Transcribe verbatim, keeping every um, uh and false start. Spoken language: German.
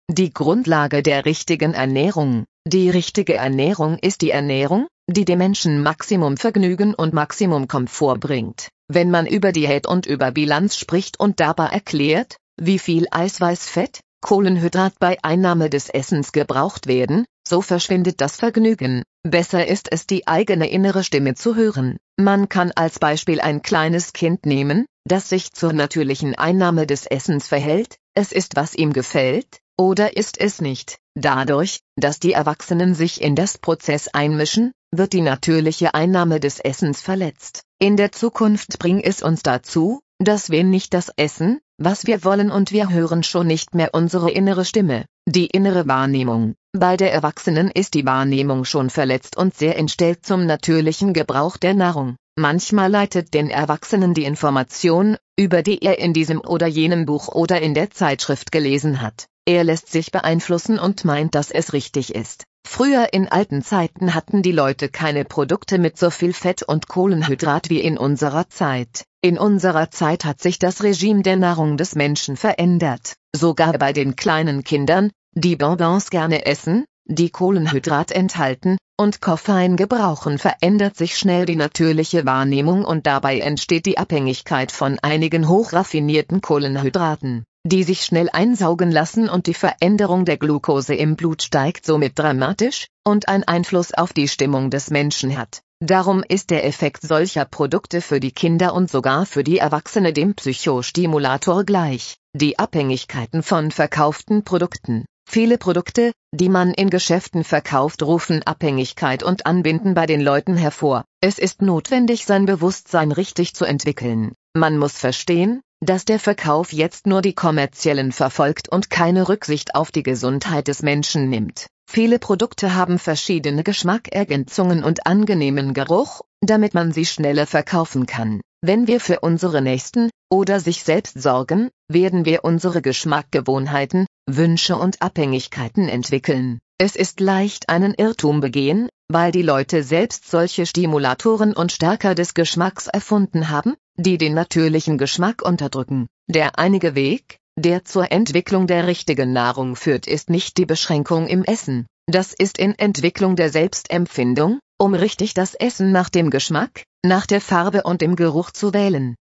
Die Grundlage der richtigen Ernährung. Die richtige Ernährung ist die Ernährung, die dem Menschen Maximum Vergnügen und Maximum Komfort bringt. Wenn man über Diät und über Bilanz spricht und dabei erklärt, wie viel Eiweiß, Fett, Kohlenhydrat bei Einnahme des Essens gebraucht werden, so verschwindet das Vergnügen. Besser ist es, die eigene innere Stimme zu hören. Man kann als Beispiel ein kleines Kind nehmen, das sich zur natürlichen Einnahme des Essens verhält. Es ist, was ihm gefällt, oder ist es nicht. Dadurch, dass die Erwachsenen sich in das Prozess einmischen, wird die natürliche Einnahme des Essens verletzt. In der Zukunft bringt es uns dazu, dass wir nicht das essen, was wir wollen, und wir hören schon nicht mehr unsere innere Stimme, die innere Wahrnehmung. Bei der Erwachsenen ist die Wahrnehmung schon verletzt und sehr entstellt zum natürlichen Gebrauch der Nahrung. Manchmal leitet den Erwachsenen die Information, über die er in diesem oder jenem Buch oder in der Zeitschrift gelesen hat. Er lässt sich beeinflussen und meint, dass es richtig ist. Früher in alten Zeiten hatten die Leute keine Produkte mit so viel Fett und Kohlenhydrat wie in unserer Zeit. In unserer Zeit hat sich das Regime der Nahrung des Menschen verändert. Sogar bei den kleinen Kindern, die Bonbons gerne essen, die Kohlenhydrat enthalten und Koffein gebrauchen, verändert sich schnell die natürliche Wahrnehmung und dabei entsteht die Abhängigkeit von einigen hochraffinierten Kohlenhydraten, die sich schnell einsaugen lassen, und die Veränderung der Glucose im Blut steigt somit dramatisch und einen Einfluss auf die Stimmung des Menschen hat. Darum ist der Effekt solcher Produkte für die Kinder und sogar für die Erwachsene dem Psychostimulator gleich. Die Abhängigkeiten von verkauften Produkten. Viele Produkte, die man in Geschäften verkauft, rufen Abhängigkeit und Anbinden bei den Leuten hervor. Es ist notwendig, sein Bewusstsein richtig zu entwickeln. Man muss verstehen, dass der Verkauf jetzt nur die kommerziellen verfolgt und keine Rücksicht auf die Gesundheit des Menschen nimmt. Viele Produkte haben verschiedene Geschmackergänzungen und angenehmen Geruch, damit man sie schneller verkaufen kann. Wenn wir für unsere Nächsten oder sich selbst sorgen, werden wir unsere Geschmacksgewohnheiten, Wünsche und Abhängigkeiten entwickeln. Es ist leicht, einen Irrtum begehen, weil die Leute selbst solche Stimulatoren und Stärker des Geschmacks erfunden haben, die den natürlichen Geschmack unterdrücken. Der einzige Weg, der zur Entwicklung der richtigen Nahrung führt, ist nicht die Beschränkung im Essen. Das ist in Entwicklung der Selbstempfindung, um richtig das Essen nach dem Geschmack, nach der Farbe und dem Geruch zu wählen.